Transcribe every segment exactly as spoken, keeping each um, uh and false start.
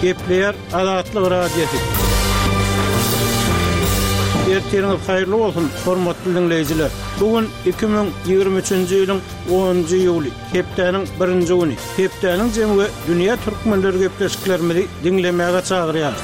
Gepleyer Azatlyk radiosu. Erteniňiz haýyrly bolsun, hormatly dinleýijiler. Bugün iki bin ýygrimi üçinji ýylyň onunjy ýuly, hepdeniň birinji güni. Hepdeniň jemgy dünýä türkmenleri gepleşiklerimizi dinlemäge çagyrýar.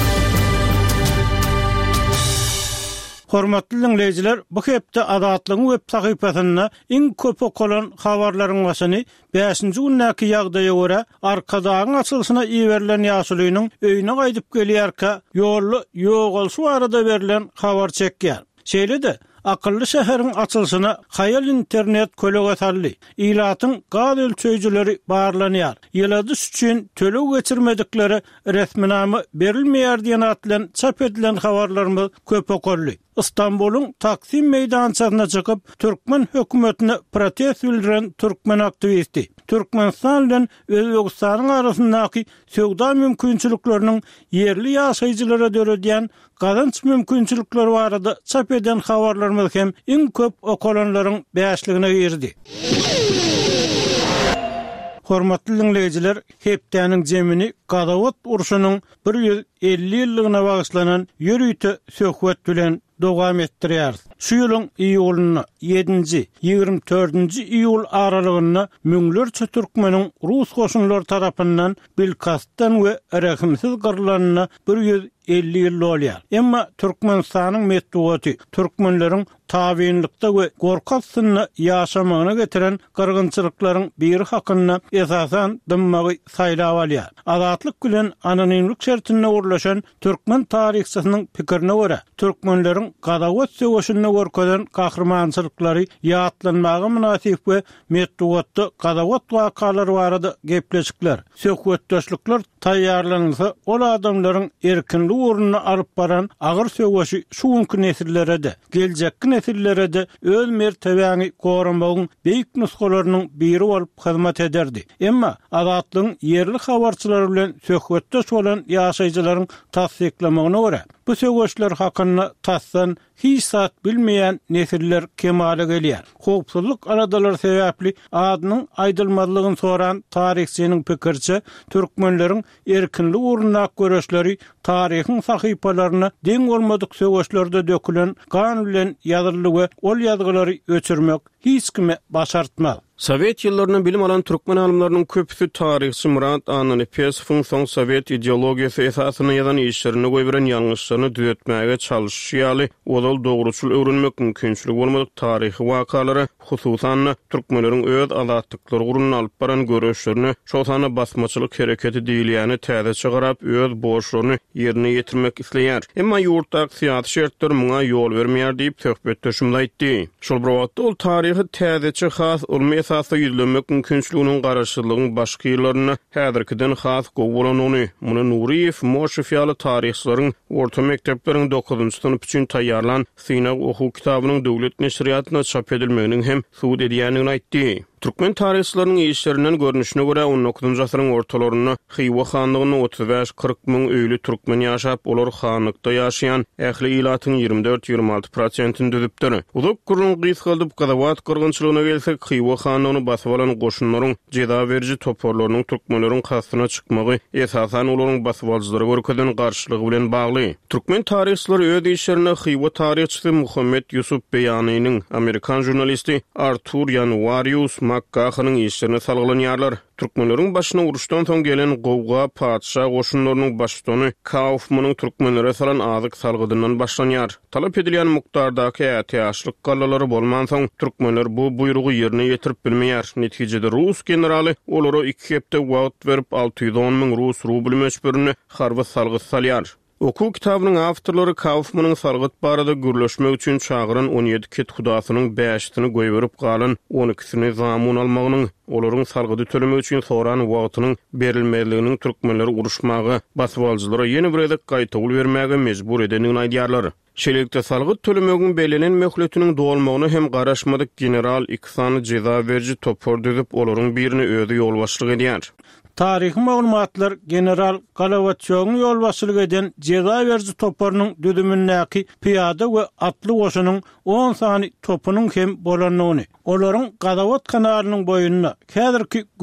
Hormatly dinleýijiler, bu hepde Azatlygyň web sahypasyna iň köp okulan habarlaryň başyny beşinji günnäki ýagdaýa görä arkadagyň açylyşyna iýerilen ýaşulynyň öýüne gaýdyp gelýärkä ýolly ýogulşy arada berilen habar çekýär. Şeýle-de akıllı şäheriň açylyşyna haýal internet kölega sally. Ilatyň gaz ölçüjleri barlanýar. Ýyladys üçin tölew geçirmedikleri resminamy berilmeýär diýen atlan çap edilen habarlarymyz köp okurly. İstanbul'un Taksim meydançasına çıkıp Türkmen hökümetine protest bildiren Türkmen aktivisti. Türkmenistan'dan Özbekistan'ın arasındaki söwda mümkinçiliklerinin yerli ýaşaýjylara dörediyen gazanç mümkinçilikleri barada çap eden habarlarymyz hem iň köp okulanlaryň beşligine girdi. Hormatly dinleýijiler, hepdeniň jemini Gadawat urşunyň bir ýüz elli ýyllygyna bagyşlanan ýürüýte söhbet bilen dowam etdirýär. Şu ýylyň iýulyna ýedinji ýygrimi dördünji iýul aralygyna müňlerçe türkmeniň rus goşunlary tarapyndan bilkastdan we rahimsiz gyrlanyna bir ýüz elli ýyl bolýar. Emma Türkmenistanyň metdugaty türkmenleriň tabiinlikde we gorkasyna ýaşamagyna getiren gyrgynçylyklaryň biri hakyna esasan dymmagy saýlap alýar. Azatlyk bilen anonimlik şertine urlaşan türkmen tarihçisynyň pikirine görä, türkmenleriň Gadawat söwüşine görkezden gahrmançylyklary ýatlanmagy münasip we metdugatda Gadawat wakalary barada gepleşikler. Söhbetdeşlikler taýýarlansa, ol adamlaryň erkinlik uğruna alıp baran agyr söwüşi şuňky nesillere de, geljekki nesillere de öz mertebäni goranmagyň beýik nuskalarynyň biri bolup hyzmat ederdi. Emma Azatlygyň yerli habarçylary bilen söhbetdeş bolan ýaşaýjylaryň tasdiklamagyna görä, bu söwüşler hakyna tassan hiç saat bilmeýän nesiller kemale gelýär. Howpsuzlyk aradalar sebäpli adynyň aýdylmalygyny soran tarihçiniň pikirçe, türkmenleriň erkinlik uğruna göreşleri tarihiň sahypalaryna deň bolmadyk söwüşlerde dökülen gan bilen ýazyly we ol ýazgylary öçürmek hiç kime başartmaz. Sovet ýyllaryny bilim alan türkmen alymlarynyň köpüsi tarihçi Murat Ananypesowyň soň Sovet ideologiýasy esasyny ýazan işlerini goýberen ýalňyşlaryny düzeltmäge çalışýaly, olal dogruçul öwrenmek mümkinçiligi bolmadyk tarihi wakalary, hususan türkmenleriň öz azatlyklary ugruna alyp baran göreşlerini şoňsana basmaçylyk hereketi diýilýäni täze çygarap öz borçlaryny ýerine ýetirmek isleýär. Emma ýurtdaky syýasy şertler muňa ýol bermeýär diýip söhbetdeşim aýtdy. Şol bir ol tarihi täzeçe has olmaýan esasda ýüzlemek mümkinçiliginiň garaşylygyň başga ýyllaryna häzirkiden has gowulanyny, muny Nuriýew, Moşew ýaly tarihçilaryň orta mektepleriň dokuzunjy sınıf üçin taýýarlan synag okuw kitabynyň döwlet neşriýatyna çap edilmeginiň hem suwd edýänini aýtdy. Türkmen tarihçilarynyň işlerinden görnüşine görä on dokuzunjy asyryň ortalaryna Hywa hanlygyny otuz beş kırk müň öýlü türkmen ýaşap, olar hanlykda ýaşaýan ähli ilatyň ýygrimi dört ýygrimi alty prosentini düzüpdir. Uzak gurulňy gysgalyp Gadawat gyrgynçylygyna gelsek, Hywa hanlygyny basyp alan goşunlaryň jeda berji toporlarynyň türkmenleriň kastyna çykmagy esasan olaryň basyp aljylary görkezden garşylygy bilen bagly. Türkmen tarihçilary öz işlerine Hywa tarihçisi Muhammed Yusuf Beyanynyň Amerikan jurnalisti Arthur Yanwarius Makkahanyň işlerine salgılanýarlar. Türkmenleriň başyna uruşdan soň gelen gowga padşah goşunlarynyň başçysy Kaufmanyň türkmenlere salan azyk salgydyndan başlanýar. Talap edilýän mukdardaky ätiýaşlyk gallalary bolman soň türkmenler bu buyrugy ýerine ýetirip bilmeýär. Netijede Rus generaly olary iki hepde wagt berip alty ýüz on müň Rus rubly meşberini harby salgy salýar. Okuw kitabynyň awtorlary Kaufmanyň salgyt barada gürleşmek üçin çagyran on ýedi ket hudasynyň beşini goýberip galan on ikisini zamun almagynyň, olaryň salgydy tölemek üçin soran wagtynyň berilmeliliginiň türkmenleri uruşmagy, basyp aljylara ýene bir edek gaýtagyl bermäge mejbur edenini aýdýarlar. Şeýlelikde salgyt tölemeginiň belenen möhletiniň dolmagyny hem garaşmadyk general iki jeza berji topor düzüp olaryň birini özi ýol başlyk edýär. Tarihi maglumatlar general Galavatçoğun yol başçılık eden jeza berji toporunyň düdümündäki piyada we atly goşunyň on sany topunyň hem bolanyny, olaryň Gadavat kanalynyň boýuna häzirki